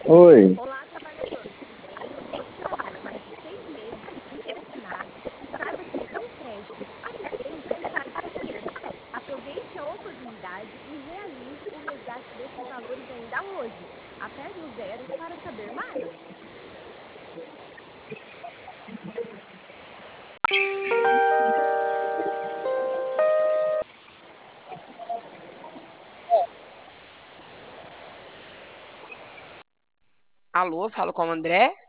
Oi. Olá, trabalhador. Aproveite e trabalhe mais de 6 meses inscrito-assinado e saiba que o empréstimo Assistência está disponível. Aproveite a oportunidade e realize o resgate desses valores ainda hoje. Aperte o zero para saber mais. Alô, falo com o André.